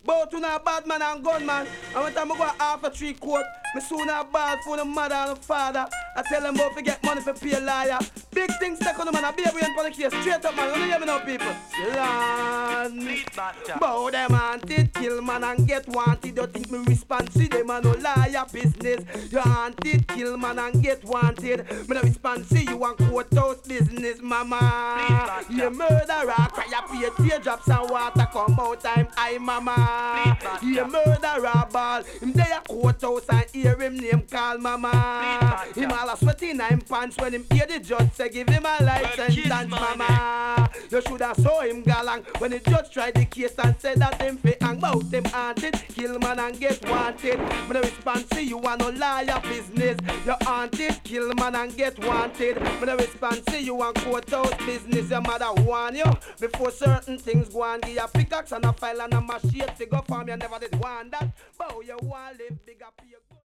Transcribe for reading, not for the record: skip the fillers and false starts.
Both to a bad man and gunman. And when time I go after 3 court, me soon a ball for the mother and the father. I tell them both to get money for pay a liar. Big things take on the man, a baby and for the case. Straight up man, you don't hear me now people. Bow them wanted, kill man and get wanted. You think me respond to them and no liar business. You wanted, kill man and get wanted. Me no respond to you and courthouse business, mama. You murderer, cry up your teardrops and water come out time, I mama. You murderer ball, him there courthouse and hear him name call mama. Him all a sweaty in him pants when him hear the judge say give him a life sentence, mama. You shoulda saw him galang when the judge tried the case and said that him fi hang bout him haunted, kill man and get wanted. Me no respond to you and no liar business. You haunted, kill man and get wanted. Me no respond to you and courthouse business. Your mother warn you before certain things go on. Give you a pickaxe and a file and a machete to go farm. You never did want that. Bow you want live bigger.